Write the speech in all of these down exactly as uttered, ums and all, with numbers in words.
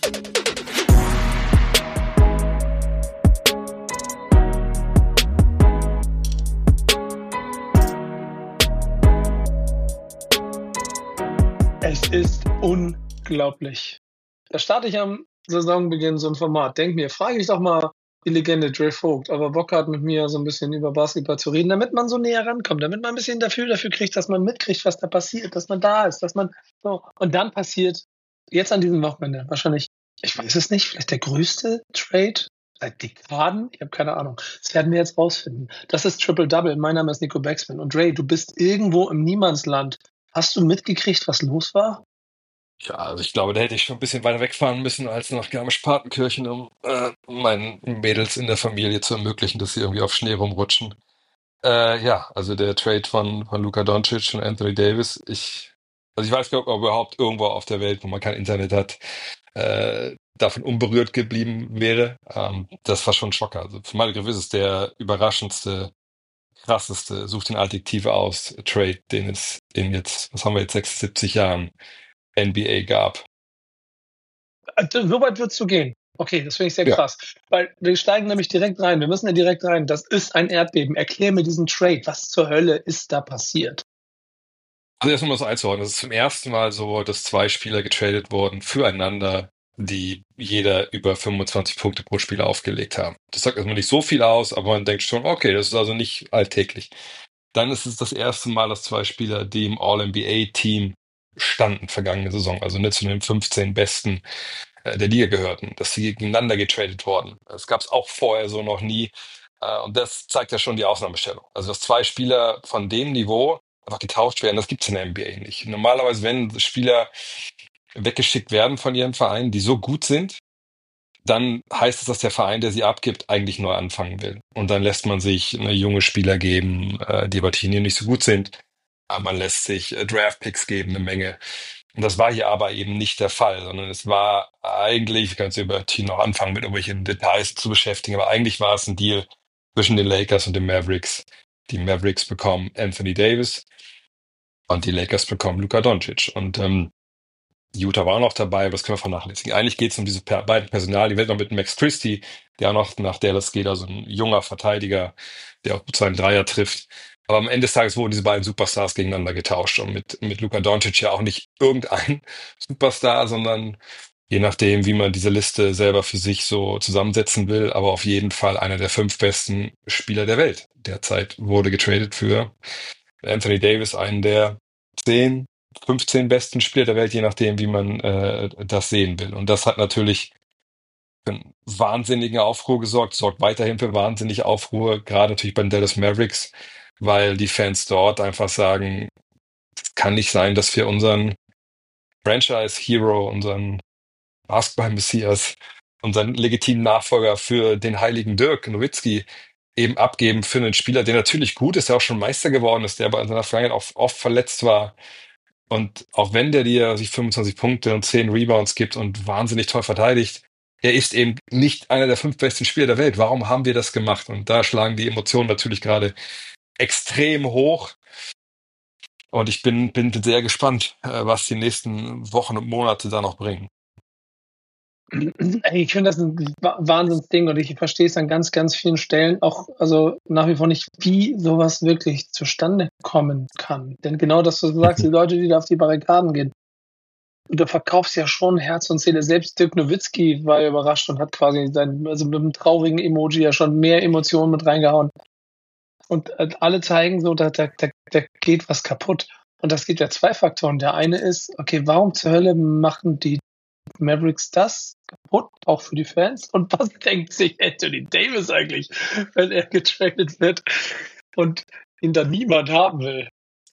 Es ist unglaublich. Da starte ich am Saisonbeginn so ein Format. Denk mir, frage ich doch mal die Legende Dre Vogt, ob er Bock hat, mit mir so ein bisschen über Basketball zu reden, damit man so näher rankommt, damit man ein bisschen dafür, dafür kriegt, dass man mitkriegt, was da passiert, dass man da ist, dass man so. Und dann passiert jetzt an diesem Wochenende wahrscheinlich, ich weiß es nicht, vielleicht der größte Trade seit Dekaden? Ich habe keine Ahnung. Das werden wir jetzt rausfinden. Das ist Triple Double. Mein Name ist Nico Beckspin. Und Dre, du bist irgendwo im Niemandsland. Hast du mitgekriegt, was los war? Ja, also ich glaube, da hätte ich schon ein bisschen weiter wegfahren müssen als nach Garmisch-Partenkirchen, um äh, meinen Mädels in der Familie zu ermöglichen, dass sie irgendwie auf Schnee rumrutschen. Äh, ja, also der Trade von, von Luka Doncic und Anthony Davis. Ich, also ich weiß gar nicht, ob überhaupt irgendwo auf der Welt, wo man kein Internet hat, äh, davon unberührt geblieben wäre. Ähm, das war schon ein Schocker. Also für meine Begriffe ist es der überraschendste, krasseste, sucht den Adjektive aus, Trade, den es in jetzt, was haben wir jetzt, sechsundsiebzig Jahren N B A gab. So weit würdest du gehen. Okay, das finde ich sehr Ja. krass. Weil wir steigen nämlich direkt rein. Wir müssen ja direkt rein. Das ist ein Erdbeben. Erklär mir diesen Trade. Was zur Hölle ist da passiert? Also erstmal um das einzuordnen, es ist zum ersten Mal so, dass zwei Spieler getradet wurden füreinander, die jeder über fünfundzwanzig Punkte pro Spieler aufgelegt haben. Das sagt erstmal nicht so viel aus, aber man denkt schon, okay, das ist also nicht alltäglich. Dann ist es das erste Mal, dass zwei Spieler, die im All-N B A-Team standen vergangene Saison, also nicht zu den fünfzehn Besten äh, der Liga gehörten, dass sie gegeneinander getradet wurden. Das gab es auch vorher so noch nie. Äh, und das zeigt ja schon die Ausnahmestellung. Also dass zwei Spieler von dem Niveau einfach getauscht werden, das gibt es in der N B A nicht. Normalerweise, wenn Spieler weggeschickt werden von ihren Vereinen, die so gut sind, dann heißt es, dass der Verein, der sie abgibt, eigentlich neu anfangen will. Und dann lässt man sich eine junge Spieler geben, äh, die bei Turnieren nicht so gut sind. Aber man lässt sich äh, Draft-Picks geben, eine Menge. Und das war hier aber eben nicht der Fall, sondern es war eigentlich, ich kann jetzt über Team noch anfangen, mit irgendwelchen Details zu beschäftigen, aber eigentlich war es ein Deal zwischen den Lakers und den Mavericks. Die Mavericks bekommen Anthony Davis und die Lakers bekommen Luka Doncic. Und ähm, Utah war auch noch dabei, aber das können wir vernachlässigen. Eigentlich geht es um diese per beiden Personal. Die Welt noch mit Max Christie, der auch noch nach Dallas geht, also ein junger Verteidiger, der auch gut seinen Dreier trifft. Aber am Ende des Tages wurden diese beiden Superstars gegeneinander getauscht. Und mit, mit Luka Doncic ja auch nicht irgendein Superstar, sondern je nachdem, wie man diese Liste selber für sich so zusammensetzen will, aber auf jeden Fall einer der fünf besten Spieler der Welt. Derzeit wurde getradet für Anthony Davis, einen der zehn, fünfzehn besten Spieler der Welt, je nachdem, wie man äh, das sehen will. Und das hat natürlich für einen wahnsinnigen Aufruhr gesorgt, sorgt weiterhin für wahnsinnige Aufruhr, gerade natürlich bei den Dallas Mavericks, weil die Fans dort einfach sagen, es kann nicht sein, dass wir unseren Franchise-Hero, unseren Basketball-Messias, unseren legitimen Nachfolger für den heiligen Dirk Nowitzki eben abgeben für einen Spieler, der natürlich gut ist, der auch schon Meister geworden ist, der aber in seiner Vergangenheit auch oft verletzt war. Und auch wenn der dir sich fünfundzwanzig Punkte und zehn Rebounds gibt und wahnsinnig toll verteidigt, er ist eben nicht einer der fünf besten Spieler der Welt. Warum haben wir das gemacht? Und da schlagen die Emotionen natürlich gerade extrem hoch. Und ich bin, bin sehr gespannt, äh, was die nächsten Wochen und Monate da noch bringen. Ey, ich finde das ein Wa- Wahnsinnsding und ich verstehe es an ganz, ganz vielen Stellen auch, also nach wie vor nicht, wie sowas wirklich zustande kommen kann. Denn genau das, was du sagst, die Leute, die da auf die Barrikaden gehen, du verkaufst ja schon Herz und Seele. Selbst Dirk Nowitzki war ja überrascht und hat quasi sein, also mit einem traurigen Emoji ja schon mehr Emotionen mit reingehauen. Und äh, alle zeigen so, da, da, da, da geht was kaputt. Und das gibt ja zwei Faktoren. Der eine ist, okay, warum zur Hölle machen die Mavericks das kaputt, auch für die Fans? Und was denkt sich Anthony Davis eigentlich, wenn er getradet wird und ihn dann niemand haben will?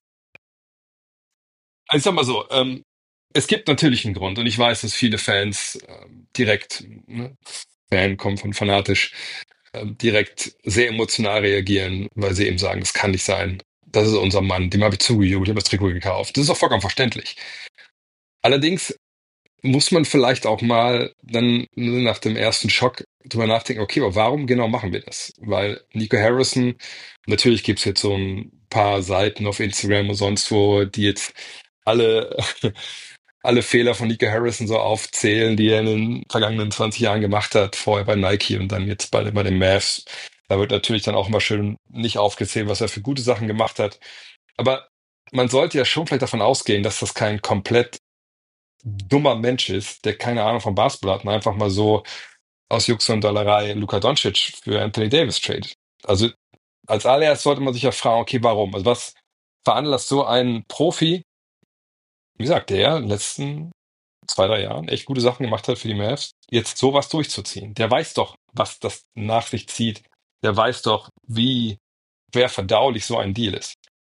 Also ich sag mal so, ähm, es gibt natürlich einen Grund und ich weiß, dass viele Fans ähm, direkt, ne, Fan kommen von fanatisch, ähm, direkt sehr emotional reagieren, weil sie eben sagen, das kann nicht sein. Das ist unser Mann, dem habe ich zugejubelt, ich habe das Trikot gekauft. Das ist auch vollkommen verständlich. Allerdings muss man vielleicht auch mal dann ne, nach dem ersten Schock drüber nachdenken, okay, aber warum genau machen wir das? Weil Nico Harrison, natürlich gibt's jetzt so ein paar Seiten auf Instagram und sonst wo, die jetzt alle alle Fehler von Nico Harrison so aufzählen, die er in den vergangenen zwanzig Jahren gemacht hat, vorher bei Nike und dann jetzt bei, bei den Mavs. Da wird natürlich dann auch mal schön nicht aufgezählt, was er für gute Sachen gemacht hat. Aber man sollte ja schon vielleicht davon ausgehen, dass das kein komplett dummer Mensch ist, der keine Ahnung vom Basketball hat und einfach mal so aus Jux und Dollerei Luka Doncic für Anthony Davis tradet. Also als allererstes sollte man sich ja fragen, okay, warum? Also was veranlasst so einen Profi, wie gesagt, der in den letzten zwei, drei Jahren echt gute Sachen gemacht hat für die Mavs, jetzt sowas durchzuziehen? Der weiß doch, was das nach sich zieht. Der weiß doch, wie schwer verdaulich so ein Deal ist.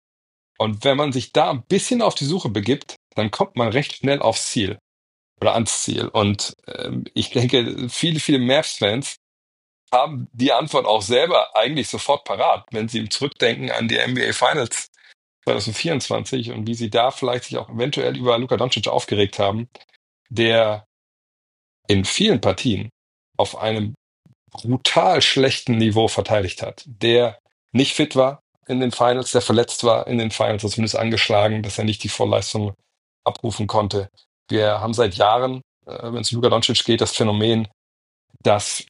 Und wenn man sich da ein bisschen auf die Suche begibt, dann kommt man recht schnell aufs Ziel oder ans Ziel. Und ähm, ich denke, viele, viele Mavs-Fans haben die Antwort auch selber eigentlich sofort parat, wenn sie zurückdenken an die N B A Finals zwanzig vierundzwanzig und wie sie da vielleicht sich auch eventuell über Luka Doncic aufgeregt haben, der in vielen Partien auf einem brutal schlechten Niveau verteidigt hat, der nicht fit war in den Finals, der verletzt war in den Finals, oder zumindest angeschlagen, dass er nicht die Vorleistung abrufen konnte. Wir haben seit Jahren, äh, wenn es um Luka Doncic geht, das Phänomen, dass,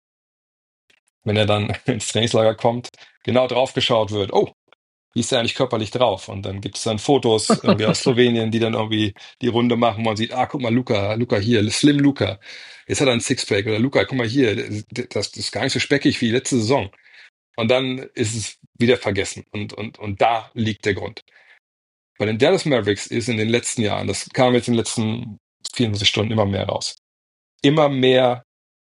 wenn er dann ins Trainingslager kommt, genau drauf geschaut wird, oh, wie ist er eigentlich körperlich drauf? Und dann gibt es dann Fotos irgendwie aus Slowenien, die dann irgendwie die Runde machen, wo man sieht, ah, guck mal, Luka, Luka hier, Slim Luka. Jetzt hat er ein Sixpack. Oder Luka, guck mal hier, das, das ist gar nicht so speckig wie letzte Saison. Und dann ist es wieder vergessen. Und, und, und da liegt der Grund. Bei den Dallas Mavericks ist in den letzten Jahren, das kam jetzt in den letzten vierundzwanzig Stunden immer mehr raus, immer mehr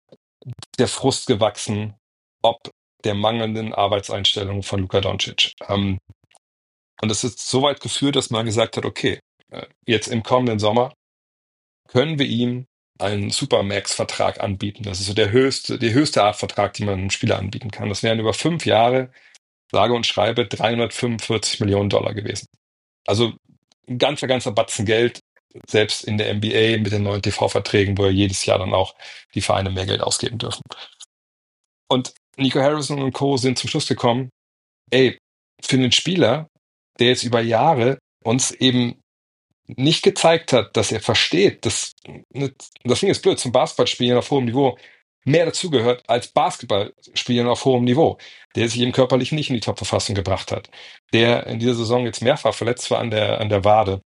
der Frust gewachsen, ob der mangelnden Arbeitseinstellung von Luka Doncic. Ähm, und es ist so weit geführt, dass man gesagt hat, okay, äh, jetzt im kommenden Sommer können wir ihm einen Supermax-Vertrag anbieten. Das ist so der höchste, die höchste Art Vertrag, die man einem Spieler anbieten kann. Das wären über fünf Jahre, sage und schreibe, dreihundertfünfundvierzig Millionen Dollar gewesen. Also ein ganzer, ganzer Batzen Geld, selbst in der N B A mit den neuen T V-Verträgen, wo ja jedes Jahr dann auch die Vereine mehr Geld ausgeben dürfen. Und Nico Harrison und Co. sind zum Schluss gekommen, ey, für einen Spieler, der jetzt über Jahre uns eben nicht gezeigt hat, dass er versteht, dass, das Ding ist blöd, zum Basketballspielen auf hohem Niveau mehr dazugehört als Basketballspielen auf hohem Niveau, der sich eben körperlich nicht in die Top-Verfassung gebracht hat, der in dieser Saison jetzt mehrfach verletzt war an der, an der Wade,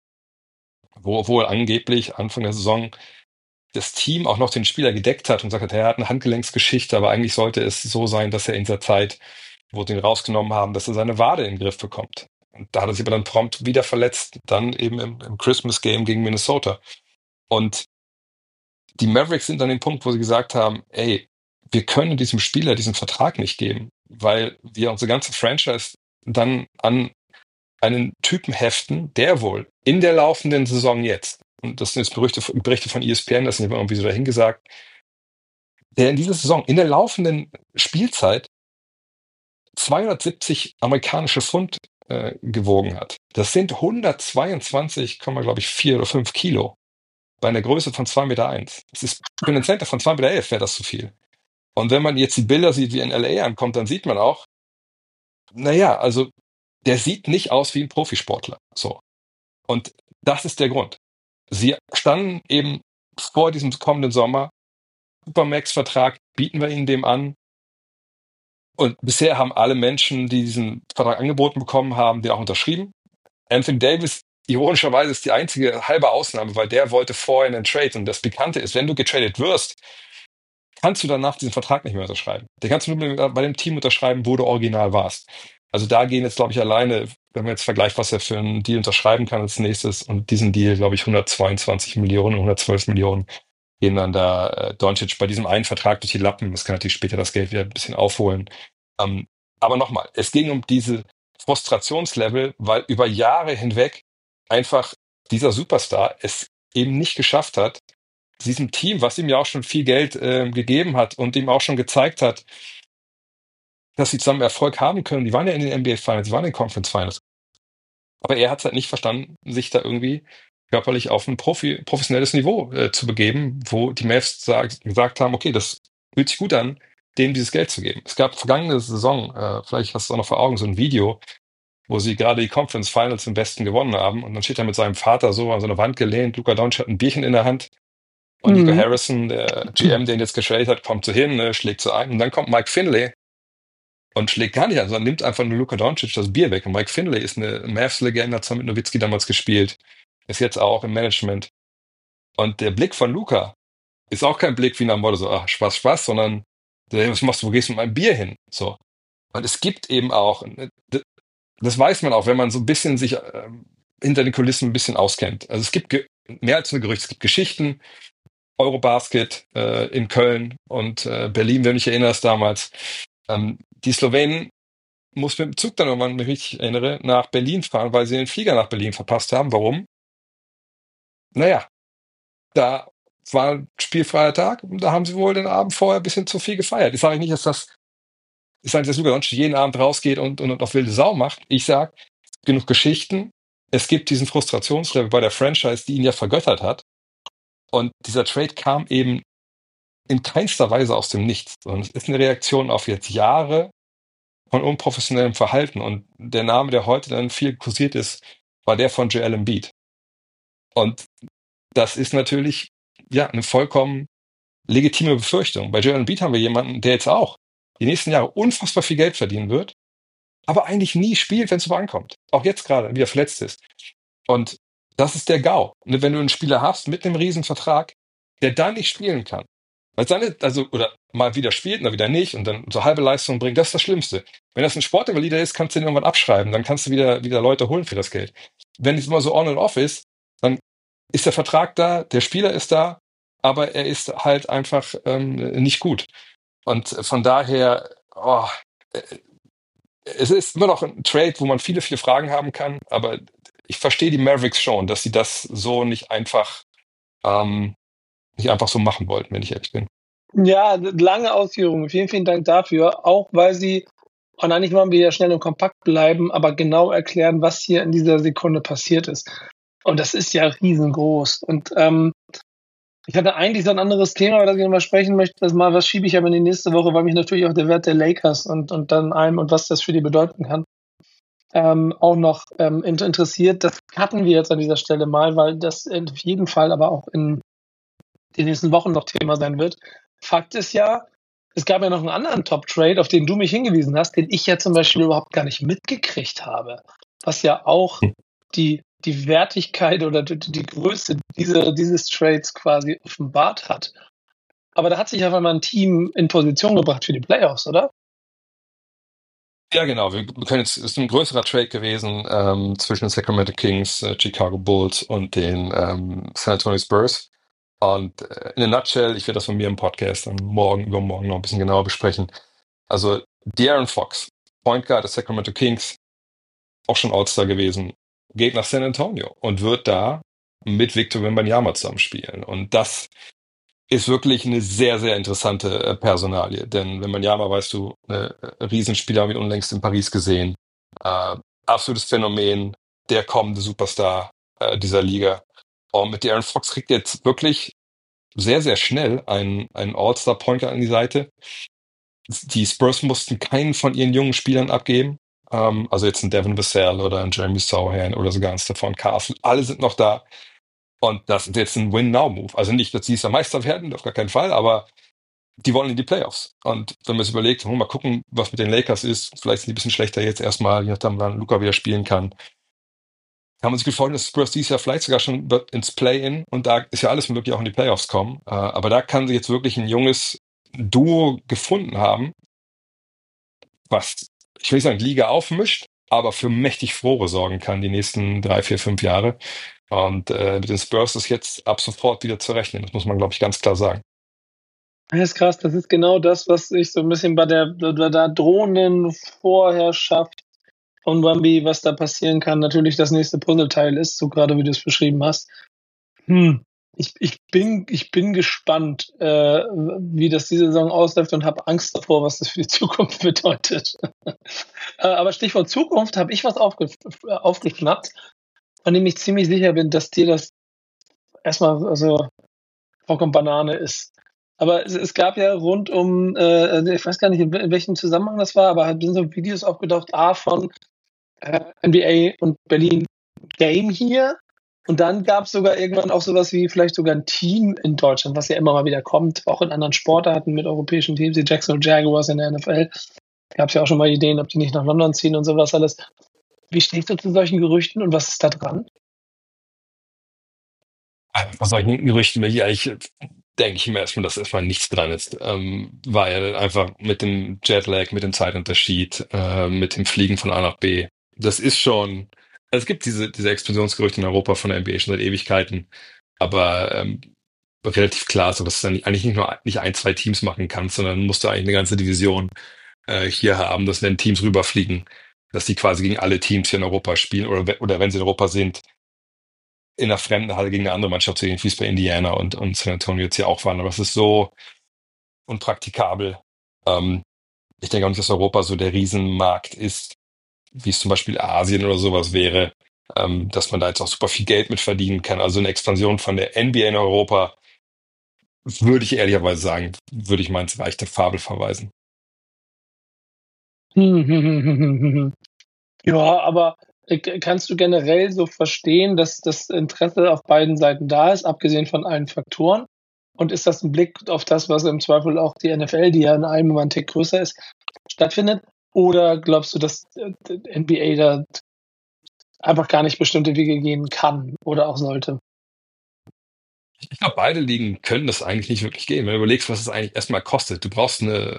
wo wohl angeblich Anfang der Saison das Team auch noch den Spieler gedeckt hat und gesagt hat, er hat eine Handgelenksgeschichte, aber eigentlich sollte es so sein, dass er in dieser Zeit, wo sie ihn rausgenommen haben, dass er seine Wade in den Griff bekommt. Und da hat er sich aber dann prompt wieder verletzt, dann eben im, im Christmas-Game gegen Minnesota. Und die Mavericks sind an dem Punkt, wo sie gesagt haben, ey, wir können diesem Spieler diesen Vertrag nicht geben, weil wir unsere ganze Franchise dann an einen Typen heften, der wohl in der laufenden Saison jetzt, und das sind jetzt Berichte, Berichte von E S P N, das sind irgendwie so dahingesagt, der in dieser Saison, in der laufenden Spielzeit zweihundertsiebzig amerikanische Pfund äh, gewogen hat. Das sind hundertzweiundzwanzig, glaube ich, vier oder fünf Kilo. Bei einer Größe von zwei Meter eins. Das ist für einen Center von zwei Meter elf wäre das zu viel. Und wenn man jetzt die Bilder sieht, wie er in L A ankommt, dann sieht man auch, naja, also der sieht nicht aus wie ein Profisportler. So. Und das ist der Grund. Sie standen eben vor diesem kommenden Sommer, Supermax-Vertrag, bieten wir ihnen dem an. Und bisher haben alle Menschen, die diesen Vertrag angeboten bekommen haben, den auch unterschrieben. Anthony Davis, ironischerweise, ist die einzige halbe Ausnahme, weil der wollte vorher einen Trade. Und das Bekannte ist, wenn du getradet wirst, kannst du danach diesen Vertrag nicht mehr unterschreiben. Den kannst du nur bei dem Team unterschreiben, wo du original warst. Also da gehen jetzt, glaube ich, alleine, wenn man jetzt vergleicht, was er für einen Deal unterschreiben kann als nächstes, und diesen Deal, glaube ich, hundertzweiundzwanzig Millionen, hundertzwölf Millionen gehen dann da äh, Doncic bei diesem einen Vertrag durch die Lappen. Das kann natürlich später das Geld wieder ein bisschen aufholen. Ähm, aber nochmal, es ging um diese Frustrationslevel, weil über Jahre hinweg einfach dieser Superstar es eben nicht geschafft hat, diesem Team, was ihm ja auch schon viel Geld äh, gegeben hat und ihm auch schon gezeigt hat, dass sie zusammen Erfolg haben können. Die waren ja in den N B A Finals, die waren in den Conference Finals. Aber er hat es halt nicht verstanden, sich da irgendwie körperlich auf ein Profi, professionelles Niveau äh, zu begeben, wo die Mavs sag, gesagt haben, okay, das fühlt sich gut an, dem dieses Geld zu geben. Es gab vergangene Saison, äh, vielleicht hast du es auch noch vor Augen, so ein Video, wo sie gerade die Conference Finals im Westen gewonnen haben. Und dann steht er mit seinem Vater so an so eine Wand gelehnt. Luka Doncic hat ein Bierchen in der Hand. Und Nico Mhm. Harrison, der G M, den jetzt getradet hat, kommt so hin, ne, schlägt so ein. Und dann kommt Mike Finlay und schlägt gar nicht an, sondern nimmt einfach nur Luka Doncic das Bier weg. Und Mike Finlay ist eine Mavs-Legende, hat zusammen mit Nowitzki damals gespielt. Ist jetzt auch im Management. Und der Blick von Luka ist auch kein Blick wie nach dem Motto so, ach, Spaß, Spaß, sondern was machst du, wo gehst du mit meinem Bier hin? So. Und es gibt eben auch, das weiß man auch, wenn man so ein bisschen sich äh, hinter den Kulissen ein bisschen auskennt. Also es gibt ge- mehr als nur Gerüchte, es gibt Geschichten, Eurobasket äh, in Köln und äh, Berlin, wenn du dich erinnerst damals. Ähm, die Slowenen mussten mit dem Zug dann, wenn man mich richtig erinnere, nach Berlin fahren, weil sie den Flieger nach Berlin verpasst haben. Warum? Naja, da war ein spielfreier Tag und da haben sie wohl den Abend vorher ein bisschen zu viel gefeiert. Ich sage nicht, dass das, ich sage nicht, dass Luka Doncic jeden Abend rausgeht und, und, und auf wilde Sau macht. Ich sage, genug Geschichten. Es gibt diesen Frustrationslevel bei der Franchise, die ihn ja vergöttert hat. Und dieser Trade kam eben in keinster Weise aus dem Nichts, sondern es ist eine Reaktion auf jetzt Jahre von unprofessionellem Verhalten. Und der Name, der heute dann viel kursiert ist, war der von Joel Embiid. Und das ist natürlich ja eine vollkommen legitime Befürchtung. Bei Joel Embiid haben wir jemanden, der jetzt auch die nächsten Jahre unfassbar viel Geld verdienen wird, aber eigentlich nie spielt, wenn es so ankommt. Auch jetzt gerade, wie er verletzt ist. Und das ist der GAU. Und wenn du einen Spieler hast mit einem Riesenvertrag, der dann nicht spielen kann, weil seine, also, oder mal wieder spielt, dann wieder nicht und dann so halbe Leistung bringt, das ist das Schlimmste. Wenn das ein Sportinvalider ist, kannst du den irgendwann abschreiben, dann kannst du wieder, wieder Leute holen für das Geld. Wenn es immer so on and off ist, dann ist der Vertrag da, der Spieler ist da, aber er ist halt einfach ähm, nicht gut. Und von daher, oh, äh, es ist immer noch ein Trade, wo man viele, viele Fragen haben kann, aber ich verstehe die Mavericks schon, dass sie das so nicht einfach, ähm, nicht einfach so machen wollten, wenn ich ehrlich bin. Ja, lange Ausführungen. Vielen, vielen Dank dafür. Auch weil Sie, und eigentlich wollen wir ja schnell und kompakt bleiben, aber genau erklären, was hier in dieser Sekunde passiert ist. Und das ist ja riesengroß. Und ähm, ich hatte eigentlich so ein anderes Thema, über das ich nochmal sprechen möchte. Das mal, was schiebe ich aber in die nächste Woche, weil mich natürlich auch der Wert der Lakers und, und dann einem und was das für die bedeuten kann, ähm, auch noch ähm, interessiert. Das hatten wir jetzt an dieser Stelle mal, weil das auf jeden Fall aber auch in den nächsten Wochen noch Thema sein wird. Fakt ist ja, es gab ja noch einen anderen Top-Trade, auf den du mich hingewiesen hast, den ich ja zum Beispiel überhaupt gar nicht mitgekriegt habe. Was ja auch die, die Wertigkeit oder die, die Größe dieser, dieses Trades quasi offenbart hat. Aber da hat sich auf einmal ein Team in Position gebracht für die Playoffs, oder? Ja, genau. Wir können jetzt, es ist ein größerer Trade gewesen ähm, zwischen den Sacramento Kings, äh, Chicago Bulls und den ähm, San Antonio Spurs. Und äh, in a nutshell, ich werde das von mir im Podcast dann morgen, übermorgen noch ein bisschen genauer besprechen. Also De'Aaron Fox, Point Guard des Sacramento Kings, auch schon All-Star gewesen, geht nach San Antonio und wird da mit Victor Wembanyama zusammenspielen. Und das ist wirklich eine sehr, sehr interessante äh, Personalie. Denn Wembanyama, weißt du, eine äh, Riesenspieler, haben wir unlängst in Paris gesehen. Äh, absolutes Phänomen, der kommende Superstar äh, dieser Liga. Und mit De'Aaron Fox kriegt jetzt wirklich sehr, sehr schnell einen, einen All-Star-Pointer an die Seite. Die Spurs mussten keinen von ihren jungen Spielern abgeben. Ähm, also jetzt ein Devin Vassell oder ein Jeremy Sohan oder sogar ein Stephon Castle. Alle sind noch da. Und das ist jetzt ein Win-Now-Move. Also nicht, dass sie es Meister werden, auf gar keinen Fall, aber die wollen in die Playoffs. Und wenn man sich überlegt, mal gucken, was mit den Lakers ist, vielleicht sind die ein bisschen schlechter jetzt erstmal, je nachdem, wann Luka wieder spielen kann, kann man sich gut vorstellen, dass Spurs dieses Jahr vielleicht sogar schon ins Play-In und da ist ja alles möglich, auch in die Playoffs kommen. Äh, aber da kann sie jetzt wirklich ein junges Duo gefunden haben, was, ich will nicht sagen, die Liga aufmischt, aber für mächtig Frohre sorgen kann die nächsten drei, vier, fünf Jahre. Und äh, mit den Spurs ist jetzt ab sofort wieder zu rechnen. Das muss man, glaube ich, ganz klar sagen. Das ist krass. Das ist genau das, was ich so ein bisschen bei der, bei der drohenden Vorherrschaft von Wemby, was da passieren kann, natürlich das nächste Puzzleteil ist, so gerade wie du es beschrieben hast. Hm. Ich, ich, bin, ich bin gespannt, äh, wie das diese Saison ausläuft und habe Angst davor, was das für die Zukunft bedeutet. äh, aber Stichwort Zukunft, habe ich was aufge, aufgeschnappt, von dem ich ziemlich sicher bin, dass dir das erstmal also vollkommen Banane ist. Aber es, es gab ja rund um, äh, ich weiß gar nicht, in welchem Zusammenhang das war, aber halt sind so Videos aufgetaucht, A, von äh, N B A und Berlin Game hier. Und dann gab es sogar irgendwann auch sowas wie vielleicht sogar ein Team in Deutschland, was ja immer mal wieder kommt, auch in anderen Sportarten mit europäischen Teams, die Jacksonville Jaguars in der N F L. Gab es ja auch schon mal Ideen, ob die nicht nach London ziehen und sowas alles. Wie stehst du zu solchen Gerüchten und was ist da dran? Bei solchen Gerüchten will ich eigentlich, denke ich mir erstmal, dass erstmal nichts dran ist. Ähm, weil einfach mit dem Jetlag, mit dem Zeitunterschied, äh, mit dem Fliegen von A nach B, das ist schon, also es gibt diese, diese Expansionsgerüchte in Europa von der N B A schon seit Ewigkeiten, aber ähm, relativ klar, so dass du dann eigentlich nicht nur nicht ein, zwei Teams machen kannst, sondern musst du eigentlich eine ganze Division äh, hier haben, dass wenn Teams rüberfliegen, dass die quasi gegen alle Teams hier in Europa spielen oder, we- oder wenn sie in Europa sind, in einer fremden Halle gegen eine andere Mannschaft zu gehen, wie es bei Indiana und, und San Antonio jetzt hier auch waren. Aber es ist so unpraktikabel. Ähm, ich denke auch nicht, dass Europa so der Riesenmarkt ist, wie es zum Beispiel Asien oder sowas wäre, ähm, dass man da jetzt auch super viel Geld mit verdienen kann. Also eine Expansion von der N B A in Europa, würde ich ehrlicherweise sagen, würde ich mal ins Reich der Fabel verweisen. Ja, aber äh, k- kannst du generell so verstehen, dass das Interesse auf beiden Seiten da ist, abgesehen von allen Faktoren? Und ist das ein Blick auf das, was im Zweifel auch die N F L, die ja in einem Moment Tick größer ist, stattfindet? Oder glaubst du, dass äh, die N B A da einfach gar nicht bestimmte Wege gehen kann oder auch sollte? Ich glaube, beide Ligen können das eigentlich nicht wirklich gehen. Wenn du überlegst, was es eigentlich erstmal kostet. Du brauchst eine,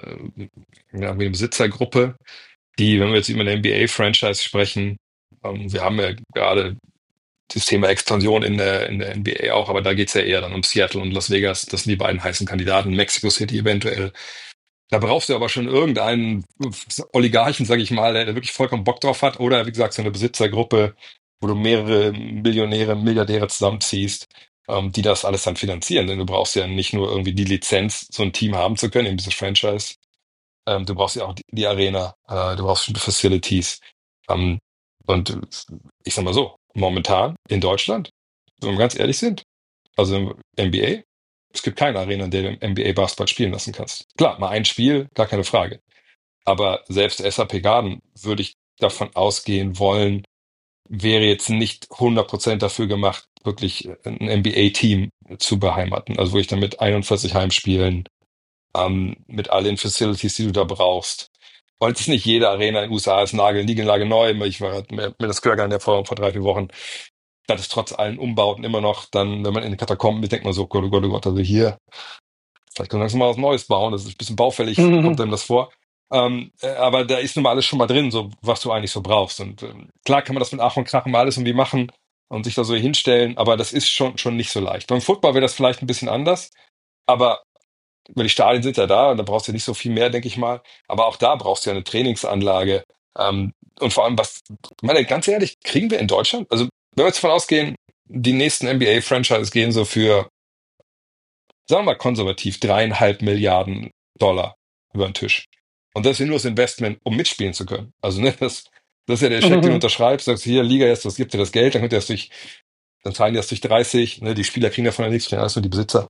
ja, eine Besitzergruppe, die, wenn wir jetzt über eine N B A-Franchise sprechen, ähm, wir haben ja gerade das Thema Expansion in der, in der N B A auch, aber da geht's ja eher dann um Seattle und Las Vegas. Das sind die beiden heißen Kandidaten, Mexico City eventuell. Da brauchst du aber schon irgendeinen Oligarchen, sage ich mal, der wirklich vollkommen Bock drauf hat. Oder wie gesagt, so eine Besitzergruppe, wo du mehrere Millionäre, Milliardäre zusammenziehst, ähm, die das alles dann finanzieren. Denn du brauchst ja nicht nur irgendwie die Lizenz, so ein Team haben zu können, eben dieses Franchise. Ähm, du brauchst ja auch die, die Arena, äh, du brauchst bestimmte Facilities. Ähm, und äh, ich sag mal so, momentan in Deutschland, wenn wir ganz ehrlich sind, also im N B A, es gibt keine Arena, in der du im N B A Basketball spielen lassen kannst. Klar, mal ein Spiel, gar keine Frage. Aber selbst S A P Garden würde ich davon ausgehen wollen, wäre jetzt nicht hundert Prozent dafür gemacht, wirklich ein N B A-Team zu beheimaten. Also wirklich dann mit einundvierzig Heimspielen, ähm, mit all den Facilities, die du da brauchst. Und es ist nicht jede Arena in den U S A ist nagel, niegelnagelneu. Ich war mir, mir das Kürger der vor, vor drei, vier Wochen. Das ist trotz allen Umbauten immer noch dann, wenn man in den Katakomben ist, denkt man so, Gott, oh Gott, oh Gott, also hier, vielleicht können wir langsam mal was Neues bauen. Das ist ein bisschen baufällig, kommt einem das vor. Ähm, äh, aber da ist nun mal alles schon mal drin, so was du eigentlich so brauchst. Und ähm, klar kann man das mit Ach und Krach mal alles irgendwie machen und sich da so hinstellen, aber das ist schon schon nicht so leicht. Beim Football wäre das vielleicht ein bisschen anders, aber weil die Stadien sind ja da und da brauchst du nicht so viel mehr, denke ich mal. Aber auch da brauchst du ja eine Trainingsanlage. Ähm, und vor allem, was, ich meine, ganz ehrlich, kriegen wir in Deutschland? Also, wenn wir jetzt davon ausgehen, die nächsten N B A-Franchises gehen so für, sagen wir mal konservativ, dreieinhalb Milliarden Dollar über den Tisch. Und das ist ja nur das Investment, um mitspielen zu können. Also, ne, das, das ist ja der Scheck, den du unterschreibst, sagst, hier, Liga, jetzt, das gibt dir das Geld, dann könnt ihr das durch, dann zahlen die das durch dreißig, ne, die Spieler kriegen davon ja nichts, kriegen alles nur die Besitzer.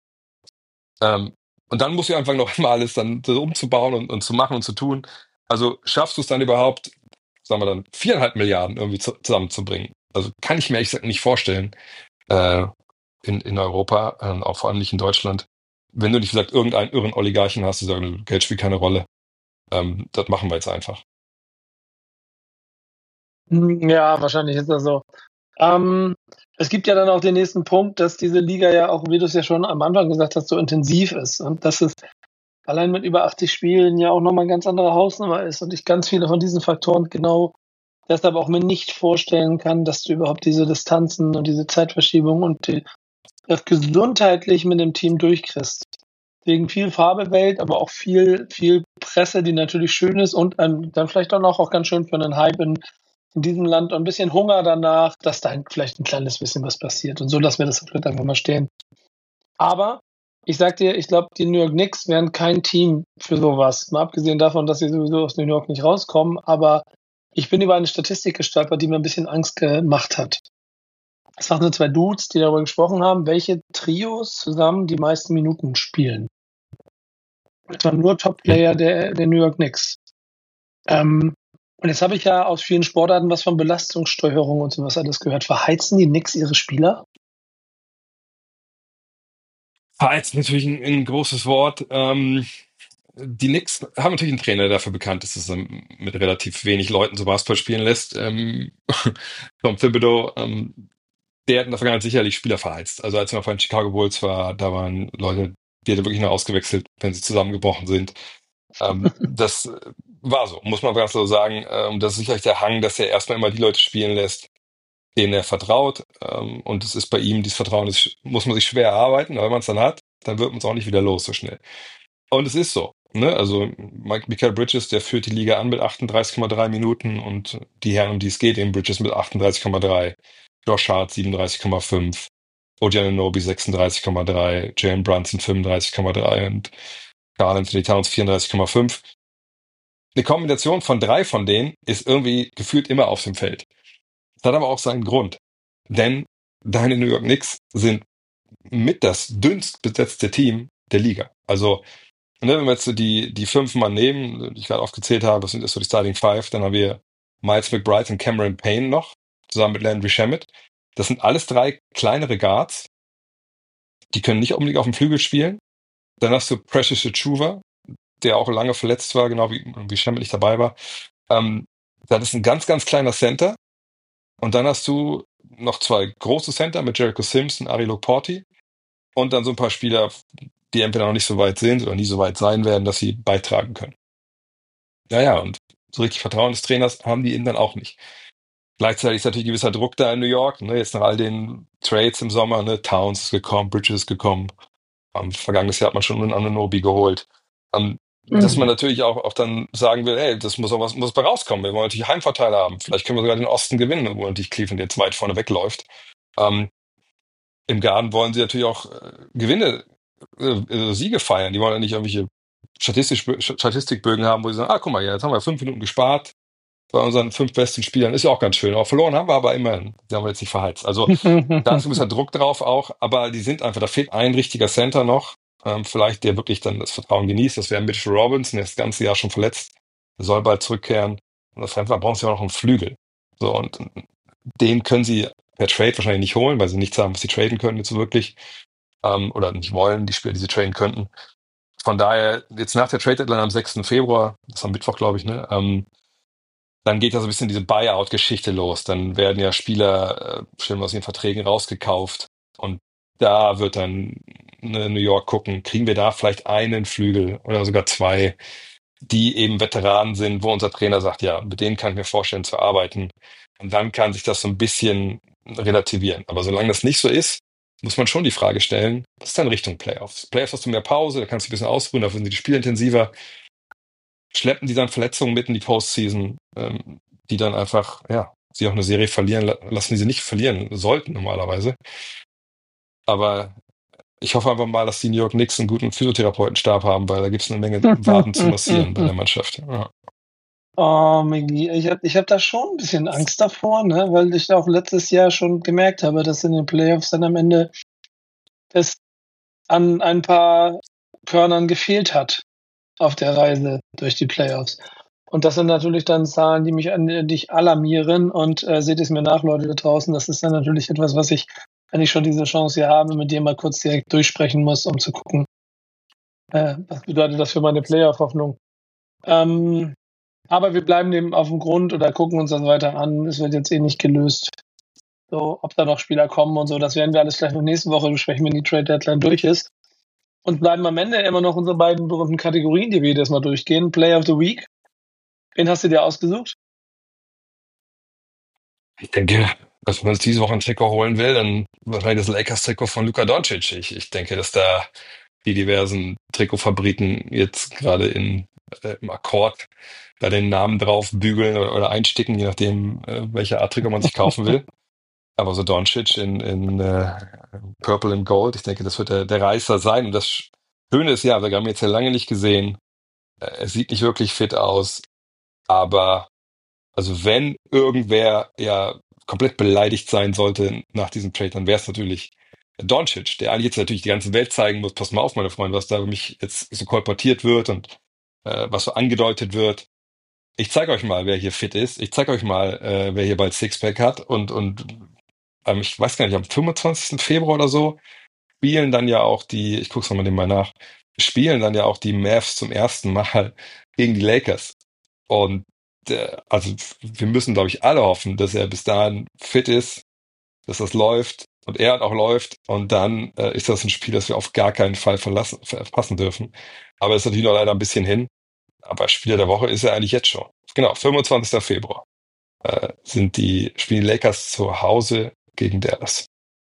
Ähm, und dann musst du einfach noch mal alles dann so umzubauen und, und zu machen und zu tun. Also schaffst du es dann überhaupt, sagen wir dann, viereinhalb Milliarden irgendwie zu, zusammenzubringen? Also kann ich mir ehrlich gesagt nicht vorstellen, äh, in, in Europa, äh, auch vor allem nicht in Deutschland. Wenn du nicht, wie gesagt, irgendeinen irren Oligarchen hast, die sagen, Geld spielt keine Rolle. Ähm, das machen wir jetzt einfach. Ja, wahrscheinlich ist das so. Ähm, Es gibt ja dann auch den nächsten Punkt, dass diese Liga ja auch, wie du es ja schon am Anfang gesagt hast, so intensiv ist und dass es allein mit über achtzig Spielen ja auch nochmal ein ganz andere Hausnummer ist und ich ganz viele von diesen Faktoren genau deshalb auch mir nicht vorstellen kann, dass du überhaupt diese Distanzen und diese Zeitverschiebung und die, das gesundheitlich mit dem Team durchkriegst. Wegen viel Farbewelt, aber auch viel, viel Presse, die natürlich schön ist und ähm, dann vielleicht auch noch auch ganz schön für einen Hype in, in diesem Land und ein bisschen Hunger danach, dass da vielleicht ein kleines bisschen was passiert. Und so lassen wir das vielleicht einfach mal stehen. Aber ich sag dir, ich glaube, die New York Knicks wären kein Team für sowas. Mal abgesehen davon, dass sie sowieso aus New York nicht rauskommen. Aber ich bin über eine Statistik gestolpert, die mir ein bisschen Angst gemacht hat. Es waren so zwei Dudes, die darüber gesprochen haben, welche Trios zusammen die meisten Minuten spielen. Das waren nur Hm? Top-Player der, der New York Knicks. Ähm, Und jetzt habe ich ja aus vielen Sportarten was von Belastungssteuerung und sowas alles gehört. Verheizen die Knicks ihre Spieler? Verheizt natürlich ein, ein großes Wort. Ähm, die Knicks haben natürlich einen Trainer, der dafür bekannt ist, dass er mit relativ wenig Leuten so Basketball spielen lässt. Ähm, Tom Thibodeau, ähm, der hat in der Vergangenheit sicherlich Spieler verheizt. Also als er noch bei den Chicago Bulls war, da waren Leute, die hat er wirklich nur ausgewechselt, wenn sie zusammengebrochen sind. Ähm, das äh, war so, muss man ganz so sagen. Ähm, das ist sicherlich der Hang, dass er erstmal immer die Leute spielen lässt, denen er vertraut. Ähm, und es ist bei ihm, dieses Vertrauen ist, muss man sich schwer erarbeiten, aber wenn man es dann hat, dann wird man es auch nicht wieder los so schnell. Und es ist so. Ne? Also Mike, Michael Bridges, der führt die Liga an mit achtunddreißig Komma drei Minuten und die Herren, um die es geht, eben Bridges mit achtunddreißig Komma drei, Josh Hart siebenunddreißig Komma fünf, O G Anunoby sechsunddreißig Komma drei, Jalen Brunson fünfunddreißig Komma drei und Karl Anthony Towns vierunddreißig Komma fünf. Eine Kombination von drei von denen ist irgendwie gefühlt immer auf dem Feld. Das hat aber auch seinen Grund. Denn deine New York Knicks sind mit das dünnst besetzte Team der Liga. Also, ne, wenn wir jetzt so die, die fünf Mann nehmen, die ich gerade aufgezählt habe, das sind das so die Starting Five, dann haben wir Miles McBride und Cameron Payne noch, zusammen mit Landry Shamet. Das sind alles drei kleinere Guards. Die können nicht unbedingt auf dem Flügel spielen. Dann hast du Precious Achiuwa, der auch lange verletzt war, genau wie, wie Shamet nicht dabei war. Ähm, das ist ein ganz, ganz kleiner Center. Und dann hast du noch zwei große Center mit Jericho Sims und Ari Lokporti. Und dann so ein paar Spieler, die entweder noch nicht so weit sind oder nie so weit sein werden, dass sie beitragen können. Ja, ja, und so richtig Vertrauen des Trainers haben die eben dann auch nicht. Gleichzeitig ist natürlich ein gewisser Druck da in New York. Ne? Jetzt nach all den Trades im Sommer, ne? Towns ist gekommen, Bridges ist gekommen. Am vergangenes Jahr hat man schon einen Anunoby geholt. Ähm, dass man Mhm. natürlich auch, auch dann sagen will, ey, das muss auch was, muss bei rauskommen. Wir wollen natürlich Heimvorteile haben. Vielleicht können wir sogar den Osten gewinnen, wo natürlich Cleveland jetzt weit vorne wegläuft. Ähm, Im Garten wollen sie natürlich auch äh, Gewinne, äh, äh, Siege feiern. Die wollen ja nicht irgendwelche Statistisch, Statistikbögen haben, wo sie sagen, ah, guck mal, ja, jetzt haben wir fünf Minuten gespart bei unseren fünf besten Spielern. Ist ja auch ganz schön. Auch verloren haben wir aber immerhin. Die haben wir jetzt nicht verheizt. Also da ist ein gewisser Druck drauf auch, aber die sind einfach, da fehlt ein richtiger Center noch, ähm, vielleicht der wirklich dann das Vertrauen genießt. Das wäre Mitchell Robinson, der ist das ganze Jahr schon verletzt, der soll bald zurückkehren. Und das Center brauchen sie auch noch einen Flügel. So, und den können sie per Trade wahrscheinlich nicht holen, weil sie nichts haben, was sie traden können jetzt so wirklich. Ähm, oder nicht wollen, die Spieler, die sie traden könnten. Von daher, jetzt nach der Trade-Deadline am sechsten Februar, das ist am Mittwoch, glaube ich, ne, ähm, dann geht ja so ein bisschen diese Buyout-Geschichte los. Dann werden ja Spieler äh, schön aus ihren Verträgen rausgekauft. Und da wird dann ne, New York gucken, kriegen wir da vielleicht einen Flügel oder sogar zwei, die eben Veteranen sind, wo unser Trainer sagt, ja, mit denen kann ich mir vorstellen zu arbeiten. Und dann kann sich das so ein bisschen relativieren. Aber solange das nicht so ist, muss man schon die Frage stellen, was ist dann Richtung Playoffs? Playoffs hast du mehr Pause, da kannst du ein bisschen ausruhen, dafür sind die Spiele intensiver. Schleppen die dann Verletzungen mit in die Postseason, ähm, die dann einfach, ja, sie auch eine Serie verlieren, la- lassen die sie nicht verlieren sollten normalerweise. Aber ich hoffe einfach mal, dass die New York Knicks einen guten Physiotherapeutenstab haben, weil da gibt es eine Menge Waden zu massieren bei der Mannschaft. Ja. Oh, Migi, ich habe ich hab da schon ein bisschen Angst davor, ne? Weil ich auch letztes Jahr schon gemerkt habe, dass in den Playoffs dann am Ende es an ein paar Körnern gefehlt hat auf der Reise durch die Playoffs. Und das sind natürlich dann Zahlen, die mich an dich alarmieren und äh, seht es mir nach, Leute da draußen. Das ist dann natürlich etwas, was ich, wenn ich schon diese Chance hier habe, mit dir mal kurz direkt durchsprechen muss, um zu gucken, äh, was bedeutet das für meine Playoff-Hoffnung. Ähm, aber wir bleiben dem auf dem Grund oder gucken uns das weiter an. Es wird jetzt eh nicht gelöst. So, ob da noch Spieler kommen und so, das werden wir alles gleich noch nächste Woche besprechen, wenn die Trade Deadline durch ist. Und bleiben am Ende immer noch unsere beiden berühmten Kategorien, die wir jedes Mal durchgehen. Player of the Week. Wen hast du dir ausgesucht? Ich denke, dass man uns diese Woche ein Trikot holen will, dann wahrscheinlich das Lakers-Trikot von Luka Doncic. Ich, ich denke, dass da die diversen Trikotfabriken jetzt gerade in, äh, im Akkord da den Namen drauf bügeln oder, oder einsticken, je nachdem, äh, welche Art Trikot man sich kaufen will. Aber so Doncic in, in äh, Purple and Gold, ich denke, das wird der, der Reißer sein. Und das Schöne ist ja, wir haben ihn jetzt ja lange nicht gesehen. Äh, Er sieht nicht wirklich fit aus, aber also wenn irgendwer ja komplett beleidigt sein sollte nach diesem Trade, dann wäre es natürlich Doncic, der eigentlich jetzt natürlich die ganze Welt zeigen muss, pass mal auf, meine Freunde, was da über mich jetzt so kolportiert wird und äh, was so angedeutet wird. ich zeige euch mal, wer hier fit ist. Ich zeige euch mal, äh, wer hier bald Sixpack hat. Und, und ähm, ich weiß gar nicht, am fünfundzwanzigsten Februar oder so spielen dann ja auch die, ich guck's nochmal nebenbei nach, spielen dann ja auch die Mavs zum ersten Mal gegen die Lakers. Und äh, also wir müssen, glaube ich, alle hoffen, dass er bis dahin fit ist, dass das läuft und er auch läuft. Und dann äh, ist das ein Spiel, das wir auf gar keinen Fall verlassen, verpassen dürfen. Aber es ist natürlich noch leider ein bisschen hin. Aber Spieler der Woche ist er eigentlich jetzt schon. Genau, fünfundzwanzigsten Februar äh, sind die, spielen die Lakers zu Hause gegen Dallas.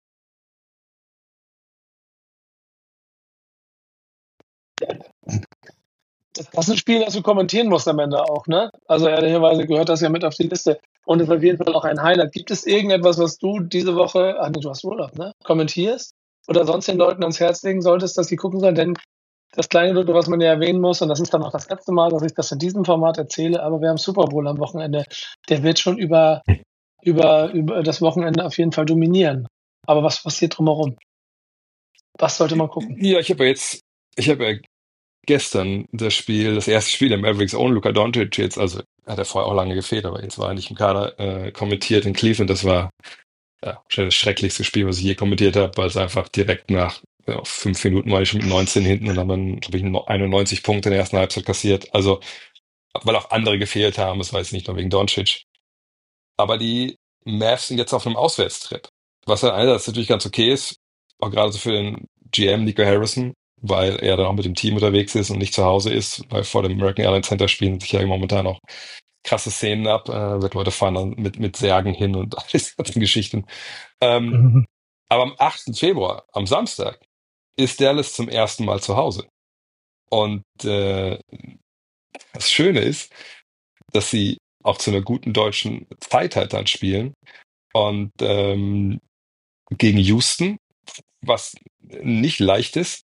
Das, das ist ein Spiel, das du kommentieren musst am Ende auch, ne? Also ehrlicherweise gehört das ja mit auf die Liste. Und ist auf jeden Fall auch ein Highlight. Gibt es irgendetwas, was du diese Woche, ach nee, du hast Urlaub, ne? Kommentierst? Oder sonst den Leuten ans Herz legen solltest, dass sie gucken sollen? Denn das kleine Glück, was man ja erwähnen muss, und das ist dann auch das letzte Mal, dass ich das in diesem Format erzähle, aber wir haben Super Bowl am Wochenende. Der wird schon über, über, über das Wochenende auf jeden Fall dominieren. Aber was passiert drumherum? Was sollte man gucken? Ja, ich habe ja jetzt, ich habe ja gestern das Spiel, das erste Spiel der Mavericks ohne Luka Doncic jetzt, also hat er vorher auch lange gefehlt, aber jetzt war er nicht im Kader, äh, kommentiert in Cleveland. Das war ja, wahrscheinlich das schrecklichste Spiel, was ich je kommentiert habe, weil es einfach direkt nach ja, fünf Minuten war ich schon mit neunzehn hinten und haben dann, glaube ich, einundneunzig Punkte in der ersten Halbzeit kassiert. Also, weil auch andere gefehlt haben, das war jetzt nicht nur wegen Doncic. Aber die Mavs sind jetzt auf einem Auswärtstrip, was dann einerseits natürlich ganz okay ist, auch gerade so für den G M Nico Harrison, weil er dann auch mit dem Team unterwegs ist und nicht zu Hause ist, weil vor dem American Airlines Center spielen sich ja momentan auch krasse Szenen ab, äh, wird Leute fahren dann mit, mit Särgen hin und alles ganze Geschichten. Ähm, Mhm. aber am achten Februar, am Samstag, ist Dallas zum ersten Mal zu Hause. Und äh, das Schöne ist, dass sie auch zu einer guten deutschen Zeit halt dann spielen. Und ähm, gegen Houston, was nicht leicht ist,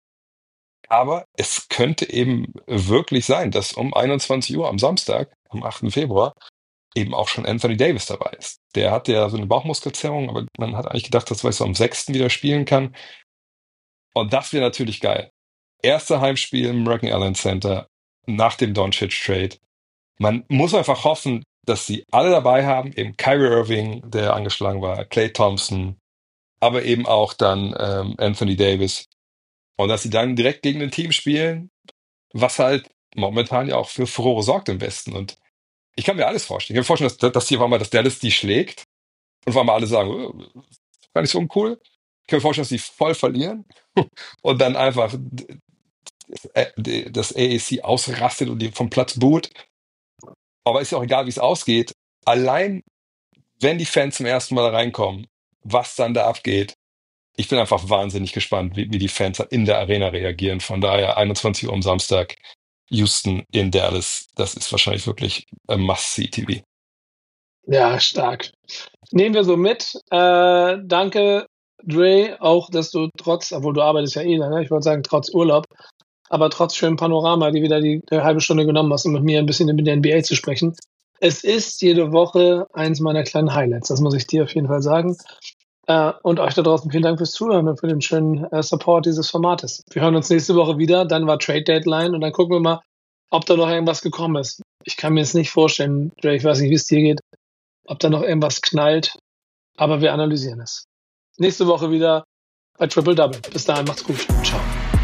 aber es könnte eben wirklich sein, dass um einundzwanzig Uhr am Samstag, am achten Februar, eben auch schon Anthony Davis dabei ist. Der hatte ja so eine Bauchmuskelzerrung, aber man hat eigentlich gedacht, dass er so am sechsten wieder spielen kann. Und das wäre natürlich geil. Erste Heimspiel im American Airlines Center nach dem Doncic-Trade. Man muss einfach hoffen, dass sie alle dabei haben, eben Kyrie Irving, der angeschlagen war, Klay Thompson, aber eben auch dann ähm, Anthony Davis. Und dass sie dann direkt gegen ein Team spielen, was halt momentan ja auch für Furore sorgt im Westen. Und ich kann mir alles vorstellen. Ich kann mir vorstellen, dass, dass hier war mal, dass Dallas die schlägt und war mal alle sagen, oh, gar nicht so uncool. Ich kann mir vorstellen, dass die voll verlieren und dann einfach das A A C ausrastet und die vom Platz boot. Aber ist ja auch egal, wie es ausgeht. Allein, wenn die Fans zum ersten Mal da reinkommen, was dann da abgeht. Ich bin einfach wahnsinnig gespannt, wie, wie die Fans in der Arena reagieren. Von daher einundzwanzig Uhr am Samstag, Houston in Dallas. Das ist wahrscheinlich wirklich ein Must-See-T V. Ja, stark. Nehmen wir so mit. Äh, danke, Dre, auch, dass du trotz, obwohl du arbeitest ja eh, ne? Ich wollte sagen, trotz Urlaub, aber trotz schönem Panorama, die wieder die, die halbe Stunde genommen hast, um mit mir ein bisschen über die N B A zu sprechen. Es ist jede Woche eins meiner kleinen Highlights, das muss ich dir auf jeden Fall sagen. Äh, und euch da draußen vielen Dank fürs Zuhören und für den schönen äh, Support dieses Formates. Wir hören uns nächste Woche wieder, dann war Trade Deadline und dann gucken wir mal, ob da noch irgendwas gekommen ist. Ich kann mir jetzt nicht vorstellen, Dre, ich weiß nicht, wie es dir geht, ob da noch irgendwas knallt, aber wir analysieren es. Nächste Woche wieder bei Triple Double. Bis dahin, macht's gut. Ciao.